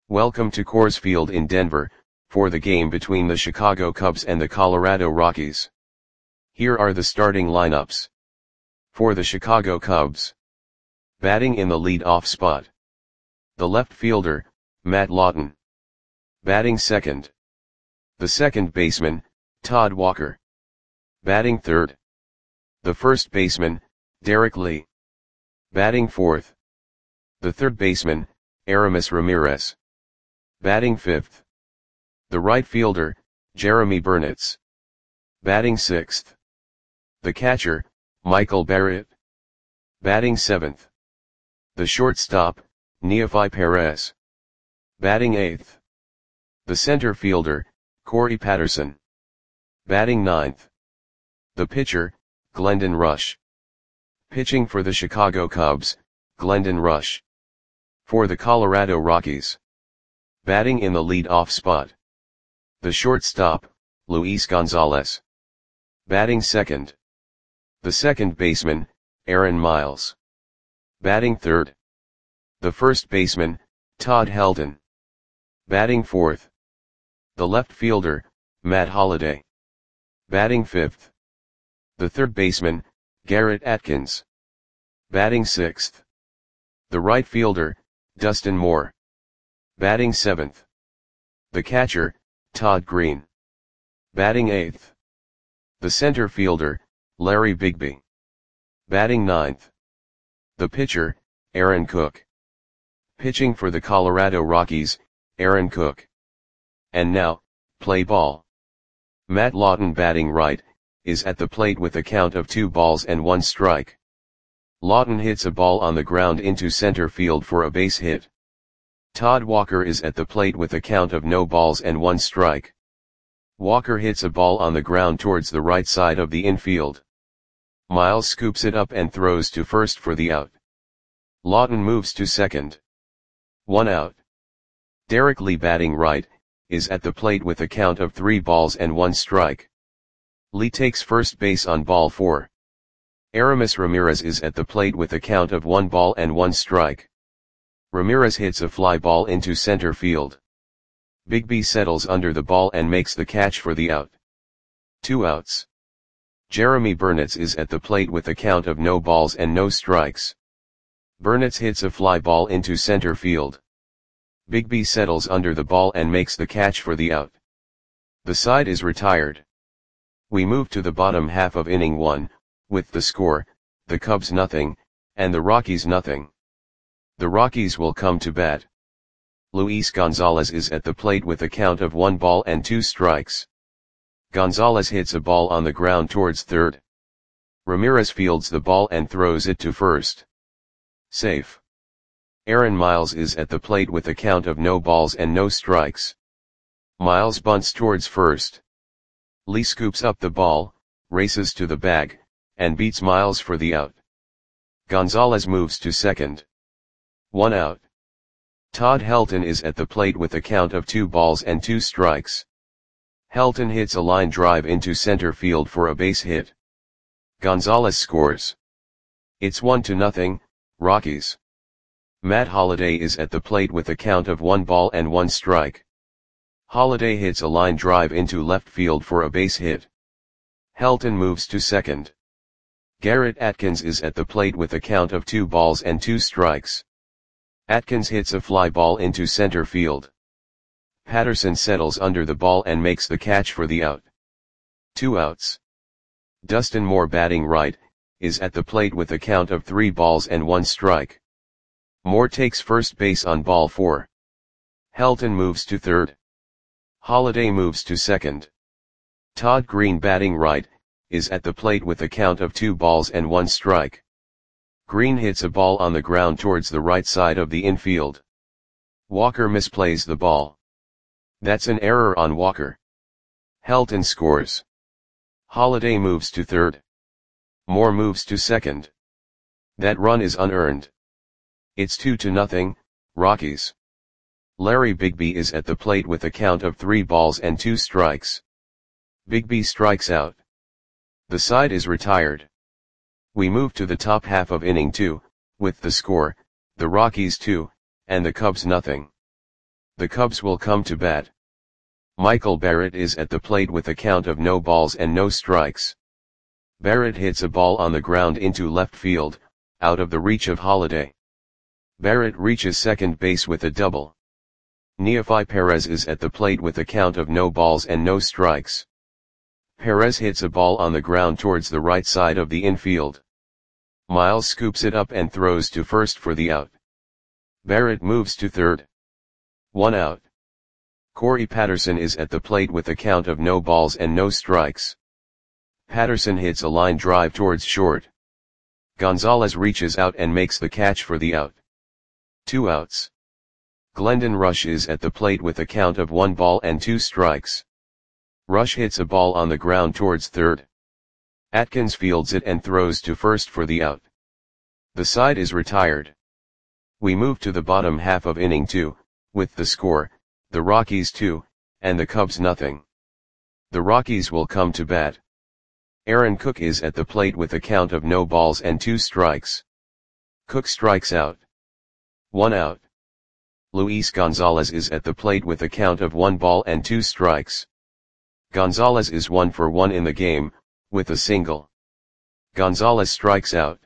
Welcome to Coors Field in Denver, for the game between the Chicago Cubs and the Colorado Rockies. Here are the starting lineups. For the Chicago Cubs. Batting in the lead-off spot. The left fielder, Matt Lawton. Batting second. The second baseman, Todd Walker. Batting third. The first baseman, Derek Lee. Batting fourth. The third baseman, Aramis Ramirez. Batting fifth. The right fielder, Jeremy Burnitz. Batting sixth. The catcher, Michael Barrett. Batting seventh. The shortstop, Neofi Perez. Batting eighth. The center fielder, Corey Patterson. Batting ninth. The pitcher, Glendon Rush. Pitching for the Chicago Cubs, Glendon Rush. For the Colorado Rockies. Batting in the lead-off spot. The shortstop, Luis Gonzalez. Batting second. The second baseman, Aaron Miles. Batting third. The first baseman, Todd Helton. Batting fourth. The left fielder, Matt Holliday. Batting fifth. The third baseman, Garrett Atkins. Batting sixth. The right fielder, Dustin Moore. Batting seventh. The catcher, Todd Green. Batting eighth. The center fielder, Larry Bigby. Batting ninth. The pitcher, Aaron Cook. Pitching for the Colorado Rockies, Aaron Cook. And now, play ball. Matt Lawton batting right, is at the plate with a count of 2 balls and 1 strike. Lawton hits a ball on the ground into center field for a base hit. Todd Walker is at the plate with a count of no balls and 1 strike. Walker hits a ball on the ground towards the right side of the infield. Miles scoops it up and throws to first for the out. Lawton moves to second. 1 out. Derek Lee batting right, is at the plate with a count of 3 balls and 1 strike. Lee takes first base on ball 4. Aramis Ramirez is at the plate with a count of 1 ball and 1 strike. Ramirez hits a fly ball into center field. Bigby settles under the ball and makes the catch for the out. 2 outs. Jeremy Burnitz is at the plate with a count of no balls and no strikes. Burnitz hits a fly ball into center field. Bigby settles under the ball and makes the catch for the out. The side is retired. We move to the bottom half of inning 1, with the score, the Cubs nothing, and the Rockies nothing. The Rockies will come to bat. Luis Gonzalez is at the plate with a count of 1 ball and 2 strikes. Gonzalez hits a ball on the ground towards third. Ramirez fields the ball and throws it to first. Safe. Aaron Miles is at the plate with a count of no balls and no strikes. Miles bunts towards first. Lee scoops up the ball, races to the bag, and beats Miles for the out. Gonzalez moves to second. 1 out. Todd Helton is at the plate with a count of 2 balls and 2 strikes. Helton hits a line drive into center field for a base hit. Gonzalez scores. It's 1-0, Rockies. Matt Holliday is at the plate with a count of 1 ball and 1 strike. Holliday hits a line drive into left field for a base hit. Helton moves to second. Garrett Atkins is at the plate with a count of 2 balls and 2 strikes. Atkins hits a fly ball into center field. Patterson settles under the ball and makes the catch for the out. 2 outs. Dustin Moore batting right, is at the plate with a count of 3 balls and 1 strike. Moore takes first base on ball 4. Helton moves to third. Holliday moves to second. Todd Green batting right, is at the plate with a count of 2 balls and 1 strike. Green hits a ball on the ground towards the right side of the infield. Walker misplays the ball. That's an error on Walker. Helton scores. Holliday moves to third. Moore moves to second. That run is unearned. It's 2-0, Rockies. Larry Bigby is at the plate with a count of 3 balls and 2 strikes. Bigby strikes out. The side is retired. We move to the top half of inning 2, with the score, the Rockies 2, and the Cubs nothing. The Cubs will come to bat. Michael Barrett is at the plate with a count of no balls and no strikes. Barrett hits a ball on the ground into left field, out of the reach of Holliday. Barrett reaches second base with a double. Neofi Perez is at the plate with a count of no balls and no strikes. Perez hits a ball on the ground towards the right side of the infield. Miles scoops it up and throws to first for the out. Barrett moves to third. 1 out. Corey Patterson is at the plate with a count of no balls and no strikes. Patterson hits a line drive towards short. Gonzalez reaches out and makes the catch for the out. 2 outs. Glendon Rush is at the plate with a count of 1 ball and 2 strikes. Rush hits a ball on the ground towards third. Atkins fields it and throws to first for the out. The side is retired. We move to the bottom half of inning 2, with the score, the Rockies 2, and the Cubs nothing. The Rockies will come to bat. Aaron Cook is at the plate with a count of no balls and 2 strikes. Cook strikes out. 1 out. Luis Gonzalez is at the plate with a count of 1 ball and 2 strikes. Gonzalez is 1 for 1 in the game, with a single. Gonzalez strikes out.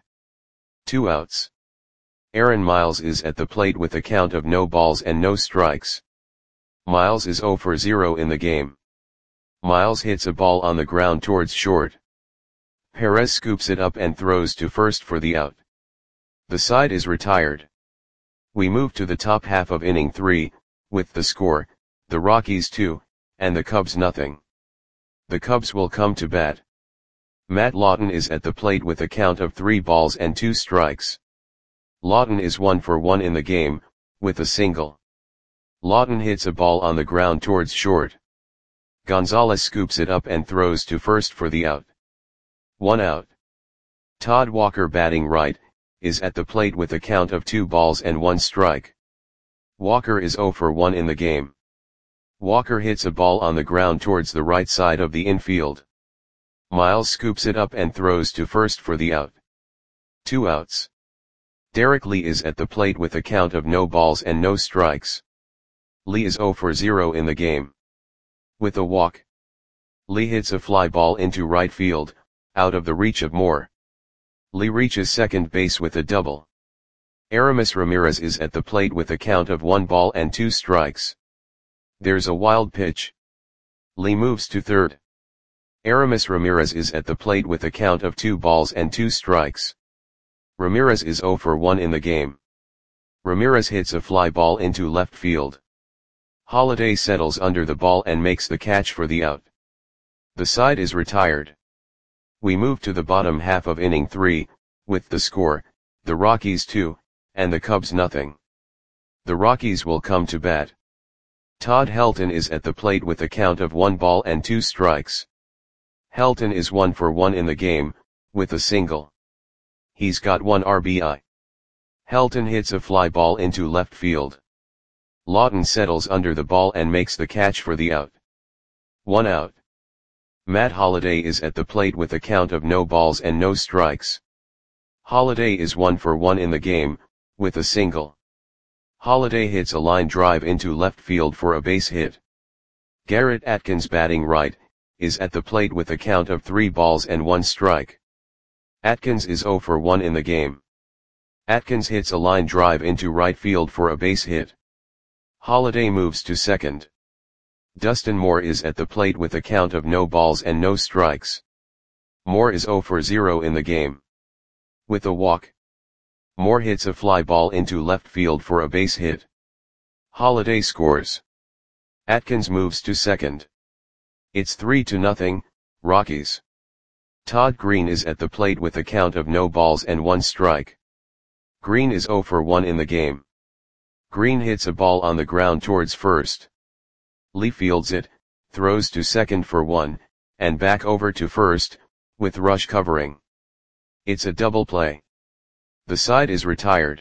2 outs. Aaron Miles is at the plate with a count of no balls and no strikes. Miles is 0 for 0 in the game. Miles hits a ball on the ground towards short. Perez scoops it up and throws to first for the out. The side is retired. We move to the top half of inning 3, with the score, the Rockies 2, and the Cubs nothing. The Cubs will come to bat. Matt Lawton is at the plate with a count of 3 balls and 2 strikes. Lawton is 1 for 1 in the game, with a single. Lawton hits a ball on the ground towards short. Gonzalez scoops it up and throws to first for the out. 1 out. Todd Walker, batting right, is at the plate with a count of 2 balls and 1 strike. Walker is 0 for 1 in the game. Walker hits a ball on the ground towards the right side of the infield. Miles scoops it up and throws to first for the out. 2 outs. Derek Lee is at the plate with a count of no balls and no strikes. Lee is 0 for 0 in the game. With a walk. Lee hits a fly ball into right field, out of the reach of Moore. Lee reaches second base with a double. Aramis Ramirez is at the plate with a count of 1 ball and 2 strikes. There's a wild pitch. Lee moves to third. Aramis Ramirez is at the plate with a count of 2 balls and 2 strikes. Ramirez is 0 for 1 in the game. Ramirez hits a fly ball into left field. Holliday settles under the ball and makes the catch for the out. The side is retired. We move to the bottom half of inning 3, with the score, the Rockies 2, and the Cubs nothing. The Rockies will come to bat. Todd Helton is at the plate with a count of 1 ball and 2 strikes. Helton is 1 for 1 in the game, with a single. He's got 1 RBI. Helton hits a fly ball into left field. Lawton settles under the ball and makes the catch for the out. 1 out. Matt Holliday is at the plate with a count of no balls and no strikes. Holliday is 1 for 1 in the game, with a single. Holliday hits a line drive into left field for a base hit. Garrett Atkins, batting right, is at the plate with a count of 3 balls and 1 strike. Atkins is 0 for 1 in the game. Atkins hits a line drive into right field for a base hit. Holliday moves to second. Dustin Moore is at the plate with a count of no balls and no strikes. Moore is 0 for 0 in the game. With a walk. Moore hits a fly ball into left field for a base hit. Holliday scores. Atkins moves to second. It's 3-0, Rockies. Todd Green is at the plate with a count of no balls and 1 strike. Green is 0 for 1 in the game. Green hits a ball on the ground towards first. Lee fields it, throws to second for 1, and back over to first, with Rush covering. It's a double play. The side is retired.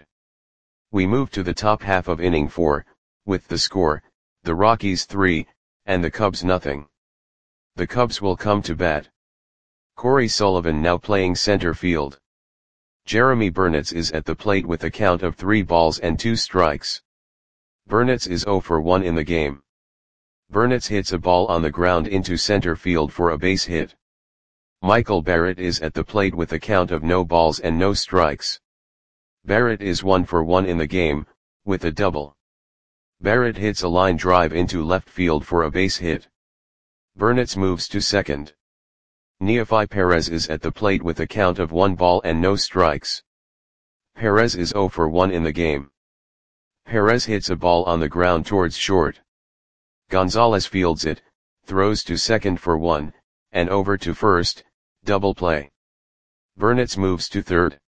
We move to the top half of inning 4, with the score, the Rockies 3, and the Cubs nothing. The Cubs will come to bat. Corey Sullivan now playing center field. Jeremy Burnitz is at the plate with a count of 3 balls and 2 strikes. Burnitz is 0 for 1 in the game. Burnitz hits a ball on the ground into center field for a base hit. Michael Barrett is at the plate with a count of no balls and no strikes. Barrett is 1 for 1 in the game, with a double. Barrett hits a line drive into left field for a base hit. Burnitz moves to second. Neofi Perez is at the plate with a count of 1 ball and no strikes. Perez is 0 for 1 in the game. Perez hits a ball on the ground towards short. Gonzalez fields it, throws to second for 1, and over to first, double play. Burnitz moves to third.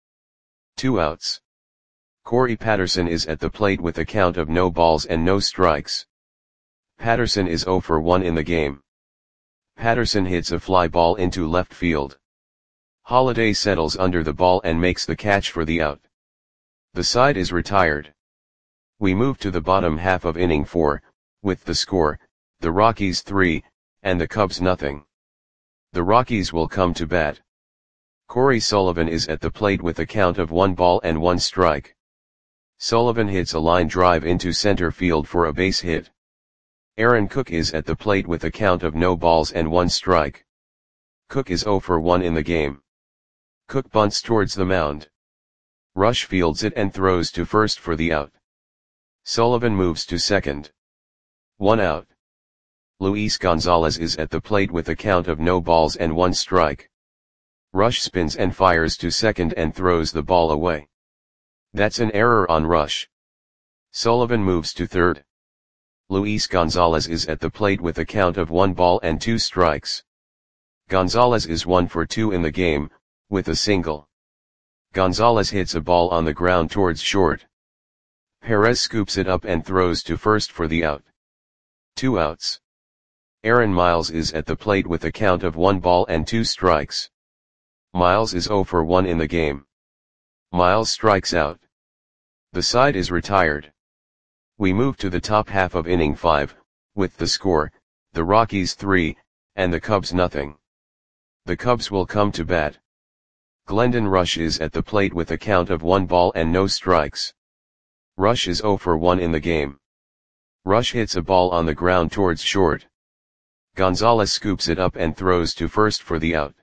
2 outs. Corey Patterson is at the plate with a count of no balls and no strikes. Patterson is 0 for 1 in the game. Patterson hits a fly ball into left field. Holliday settles under the ball and makes the catch for the out. The side is retired. We move to the bottom half of inning 4, with the score, the Rockies 3, and the Cubs nothing. The Rockies will come to bat. Corey Sullivan is at the plate with a count of 1 ball and 1 strike. Sullivan hits a line drive into center field for a base hit. Aaron Cook is at the plate with a count of no balls and 1 strike. Cook is 0 for 1 in the game. Cook bunts towards the mound. Rush fields it and throws to first for the out. Sullivan moves to second. 1 out. Luis Gonzalez is at the plate with a count of no balls and 1 strike. Rush spins and fires to second and throws the ball away. That's an error on Rush. Sullivan moves to third. Luis Gonzalez is at the plate with a count of 1 ball and 2 strikes. Gonzalez is 1 for 2 in the game, with a single. Gonzalez hits a ball on the ground towards short. Perez scoops it up and throws to first for the out. 2 outs. Aaron Miles is at the plate with a count of 1 ball and 2 strikes. Miles is 0 for 1 in the game. Miles strikes out. The side is retired. We move to the top half of inning 5, with the score, the Rockies 3, and the Cubs nothing. The Cubs will come to bat. Glendon Rush is at the plate with a count of 1 ball and no strikes. Rush is 0 for 1 in the game. Rush hits a ball on the ground towards short. Gonzalez scoops it up and throws to first for the out.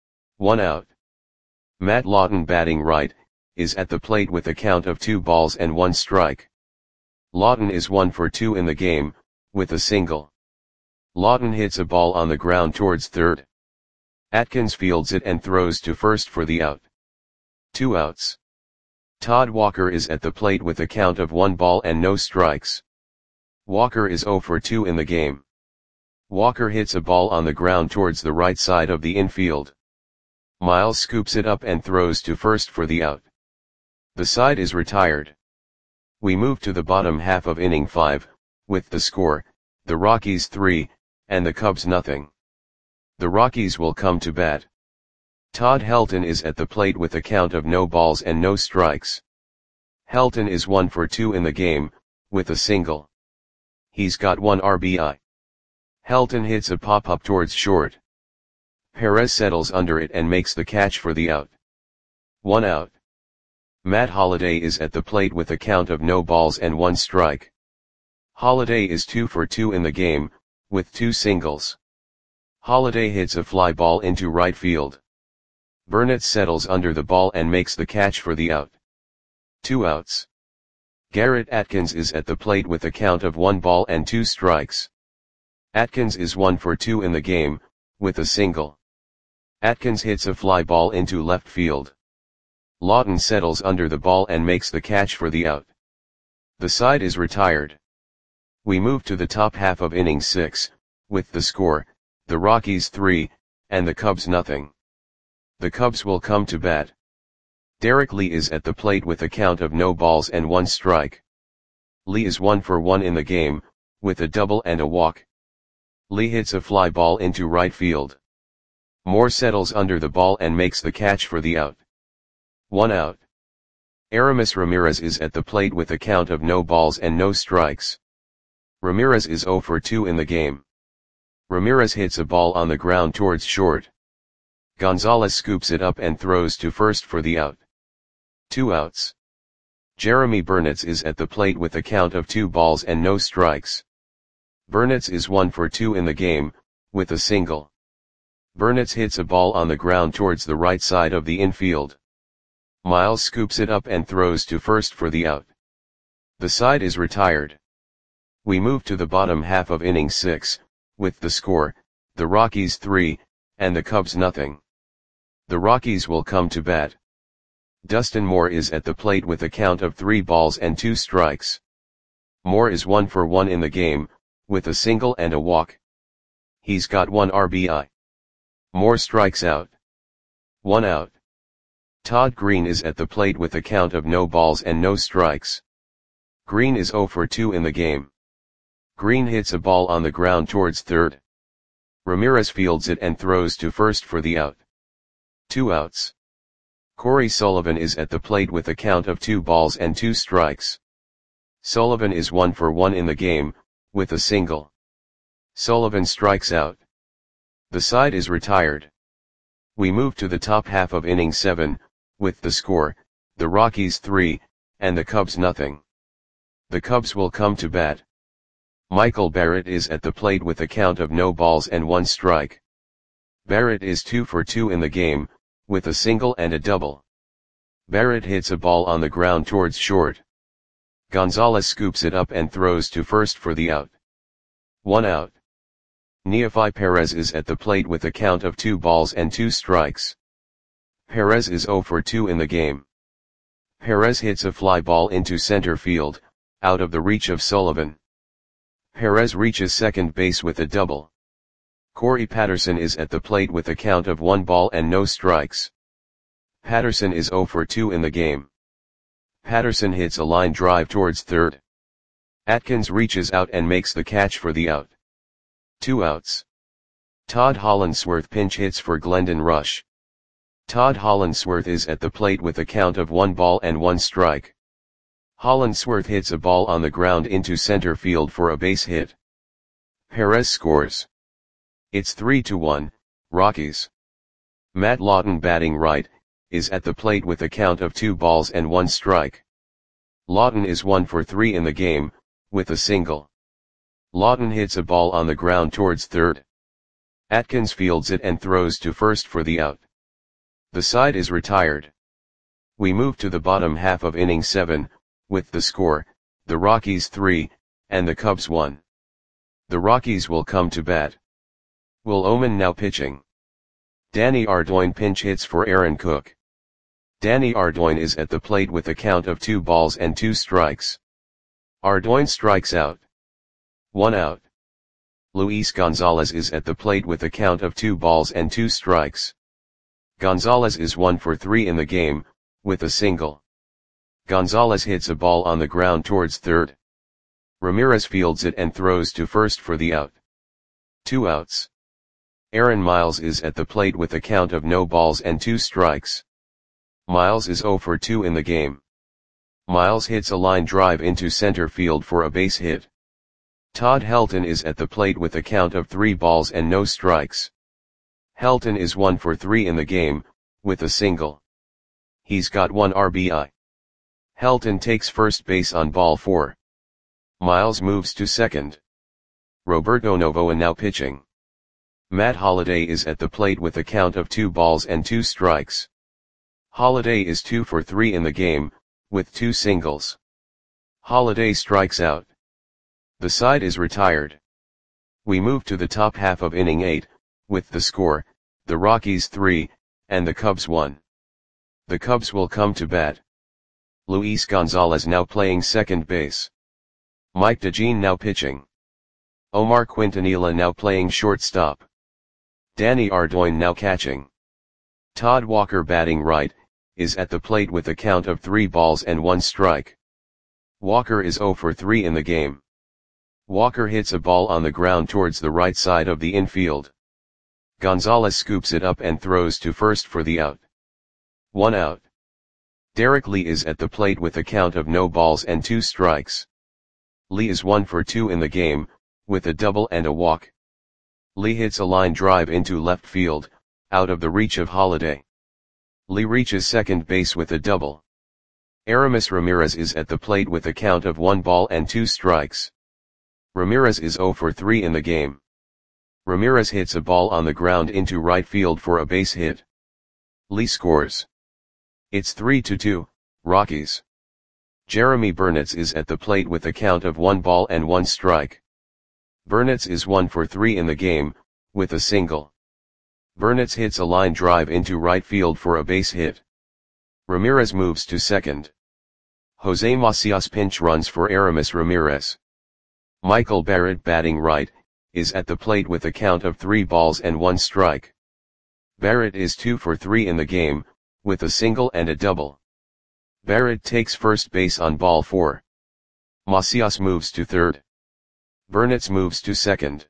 1 out. Matt Lawton, batting right, is at the plate with a count of 2 balls and 1 strike. Lawton is 1 for 2 in the game, with a single. Lawton hits a ball on the ground towards third. Atkins fields it and throws to first for the out. 2 outs. Todd Walker is at the plate with a count of 1 ball and no strikes. Walker is 0 for 2 in the game. Walker hits a ball on the ground towards the right side of the infield. Miles scoops it up and throws to first for the out. The side is retired. We move to the bottom half of inning 5, with the score, the Rockies 3, and the Cubs nothing. The Rockies will come to bat. Todd Helton is at the plate with a count of no balls and no strikes. Helton is 1 for 2 in the game, with a single. He's got 1 RBI. Helton hits a pop-up towards short. Perez settles under it and makes the catch for the out. 1 out. Matt Holliday is at the plate with a count of no balls and 1 strike. Holliday is 2 for 2 in the game, with 2 singles. Holliday hits a fly ball into right field. Burnitz settles under the ball and makes the catch for the out. 2 outs. Garrett Atkins is at the plate with a count of 1 ball and 2 strikes. Atkins is 1 for 2 in the game, with a single. Atkins hits a fly ball into left field. Lawton settles under the ball and makes the catch for the out. The side is retired. We move to the top half of inning 6, with the score, the Rockies 3, and the Cubs nothing. The Cubs will come to bat. Derek Lee is at the plate with a count of no balls and 1 strike. Lee is 1 for 1 in the game, with a double and a walk. Lee hits a fly ball into right field. Moore settles under the ball and makes the catch for the out. 1 out. Aramis Ramirez is at the plate with a count of no balls and no strikes. Ramirez is 0 for 2 in the game. Ramirez hits a ball on the ground towards short. Gonzalez scoops it up and throws to first for the out. 2 outs. Jeremy Burnitz is at the plate with a count of 2 balls and no strikes. Burnitz is 1 for 2 in the game, with a single. Burnitz hits a ball on the ground towards the right side of the infield. Miles scoops it up and throws to first for the out. The side is retired. We move to the bottom half of inning 6, with the score, the Rockies 3, and the Cubs nothing. The Rockies will come to bat. Dustin Moore is at the plate with a count of 3 balls and 2 strikes. Moore is 1 for 1 in the game, with a single and a walk. He's got 1 RBI. Moore strikes out. 1 out. Todd Green is at the plate with a count of no balls and no strikes. Green is 0 for 2 in the game. Green hits a ball on the ground towards third. Ramirez fields it and throws to first for the out. 2 outs. Corey Sullivan is at the plate with a count of 2 balls and 2 strikes. Sullivan is 1 for 1 in the game, with a single. Sullivan strikes out. The side is retired. We move to the top half of inning 7, with the score, the Rockies 3, and the Cubs nothing. The Cubs will come to bat. Michael Barrett is at the plate with a count of no balls and 1 strike. Barrett is 2 for 2 in the game, with a single and a double. Barrett hits a ball on the ground towards short. Gonzalez scoops it up and throws to first for the out. 1 out. Neefi Perez is at the plate with a count of 2 balls and 2 strikes. Perez is 0 for 2 in the game. Perez hits a fly ball into center field, out of the reach of Sullivan. Perez reaches second base with a double. Corey Patterson is at the plate with a count of 1 ball and no strikes. Patterson is 0 for 2 in the game. Patterson hits a line drive towards third. Atkins reaches out and makes the catch for the out. 2 outs. Todd Hollandsworth pinch hits for Glendon Rush. Todd Hollandsworth is at the plate with a count of 1 ball and 1 strike. Hollandsworth hits a ball on the ground into center field for a base hit. Perez scores. It's 3-1, Rockies. Matt Lawton batting right, is at the plate with a count of 2 balls and 1 strike. Lawton is 1 for 3 in the game, with a single. Lawton hits a ball on the ground towards third. Atkins fields it and throws to first for the out. The side is retired. We move to the bottom half of inning 7, with the score, the Rockies 3, and the Cubs 1. The Rockies will come to bat. Will Oman now pitching. Danny Ardoin pinch hits for Aaron Cook. Danny Ardoin is at the plate with a count of 2 balls and 2 strikes. Ardoin strikes out. 1 out. Luis Gonzalez is at the plate with a count of 2 balls and 2 strikes. Gonzalez is 1 for 3 in the game, with a single. Gonzalez hits a ball on the ground towards third. Ramirez fields it and throws to first for the out. 2 outs. Aaron Miles is at the plate with a count of no balls and 2 strikes. Miles is 0 for 2 in the game. Miles hits a line drive into center field for a base hit. Todd Helton is at the plate with a count of 3 balls and no strikes. Helton is 1 for 3 in the game, with a single. He's got 1 RBI. Helton takes first base on ball 4. Miles moves to second. Roberto Novoa now pitching. Matt Holliday is at the plate with a count of 2 balls and 2 strikes. Holliday is 2 for 3 in the game, with 2 singles. Holliday strikes out. The side is retired. We move to the top half of inning 8, with the score, the Rockies 3, and the Cubs 1. The Cubs will come to bat. Luis Gonzalez now playing second base. Mike DeJean now pitching. Omar Quintanilla now playing shortstop. Danny Ardoin now catching. Todd Walker batting right, is at the plate with a count of 3 balls and 1 strike. Walker is 0 for 3 in the game. Walker hits a ball on the ground towards the right side of the infield. Gonzalez scoops it up and throws to first for the out. 1 out. Derek Lee is at the plate with a count of no balls and 2 strikes. Lee is 1 for 2 in the game, with a double and a walk. Lee hits a line drive into left field, out of the reach of Holliday. Lee reaches second base with a double. Aramis Ramirez is at the plate with a count of 1 ball and 2 strikes. Ramirez is 0 for 3 in the game. Ramirez hits a ball on the ground into right field for a base hit. Lee scores. It's 3-2, Rockies. Jeremy Burnitz is at the plate with a count of 1 ball and 1 strike. Burnitz is 1 for 3 in the game, with a single. Burnitz hits a line drive into right field for a base hit. Ramirez moves to second. Jose Macias pinch runs for Aramis Ramirez. Michael Barrett, batting right, is at the plate with a count of 3 balls and 1 strike. Barrett is 2 for 3 in the game, with a single and a double. Barrett takes first base on ball 4. Macias moves to third. Burnitz moves to second.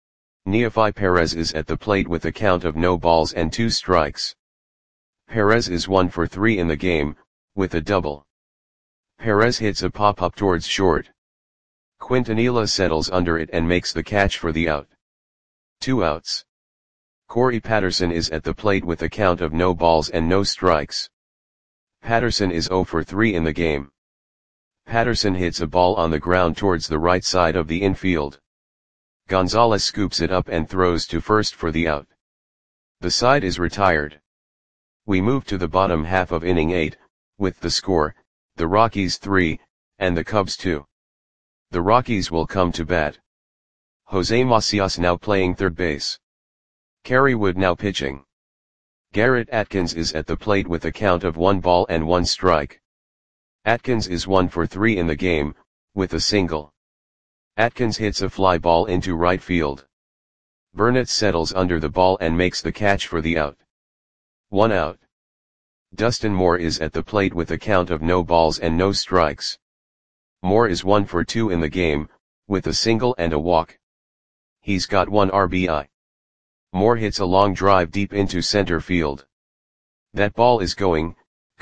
Neofi Perez is at the plate with a count of no balls and 2 strikes. Perez is 1 for 3 in the game, with a double. Perez hits a pop-up towards short. Quintanilla settles under it and makes the catch for the out. 2 outs. Corey Patterson is at the plate with a count of no balls and no strikes. Patterson is 0 for 3 in the game. Patterson hits a ball on the ground towards the right side of the infield. Gonzalez scoops it up and throws to first for the out. The side is retired. We move to the bottom half of inning 8, with the score, the Rockies 3, and the Cubs 2. The Rockies will come to bat. Jose Macias now playing third base. Kerry Wood now pitching. Garrett Atkins is at the plate with a count of 1 ball and 1 strike. Atkins is 1 for 3 in the game, with a single. Atkins hits a fly ball into right field. Burnitz settles under the ball and makes the catch for the out. 1 out. Dustin Moore is at the plate with a count of no balls and no strikes. Moore is 1 for 2 in the game, with a single and a walk. He's got 1 RBI. Moore hits a long drive deep into center field. That ball is gone.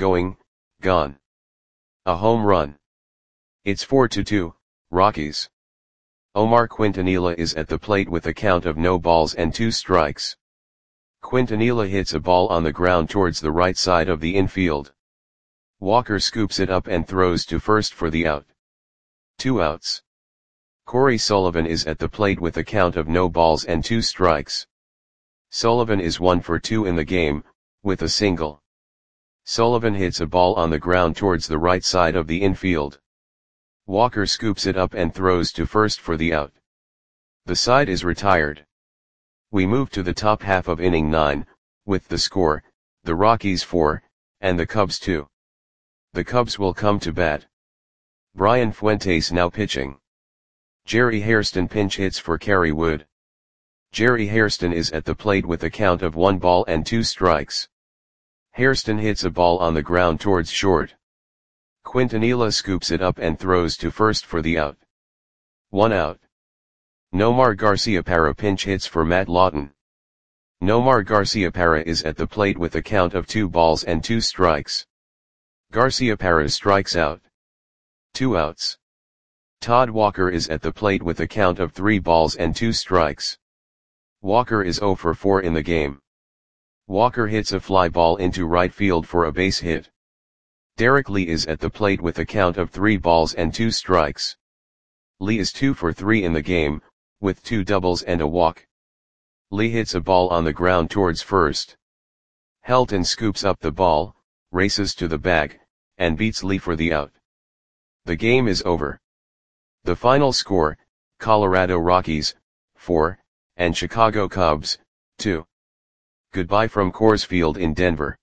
A home run. It's 4-2, Rockies. Omar Quintanilla is at the plate with a count of no balls and 2 strikes. Quintanilla hits a ball on the ground towards the right side of the infield. Walker scoops it up and throws to first for the out. 2 outs. Corey Sullivan is at the plate with a count of no balls and 2 strikes. Sullivan is 1 for 2 in the game, with a single. Sullivan hits a ball on the ground towards the right side of the infield. Walker scoops it up and throws to first for the out. The side is retired. We move to the top half of inning 9, with the score, the Rockies 4, and the Cubs 2. The Cubs will come to bat. Brian Fuentes now pitching. Jerry Hairston pinch hits for Kerry Wood. Jerry Hairston is at the plate with a count of 1 ball and 2 strikes. Hairston hits a ball on the ground towards short. Quintanilla scoops it up and throws to first for the out. 1 out. Nomar Garciaparra pinch hits for Matt Lawton. Nomar Garciaparra is at the plate with a count of 2 balls and 2 strikes. Garciaparra strikes out. 2 outs. Todd Walker is at the plate with a count of 3 balls and 2 strikes. Walker is 0 for 4 in the game. Walker hits a fly ball into right field for a base hit. Derek Lee is at the plate with a count of 3 balls and 2 strikes. Lee is 2 for 3 in the game, with 2 doubles and a walk. Lee hits a ball on the ground towards first. Helton scoops up the ball, races to the bag, and beats Lee for the out. The game is over. The final score, Colorado Rockies, 4, and Chicago Cubs, 2. Goodbye from Coors Field in Denver.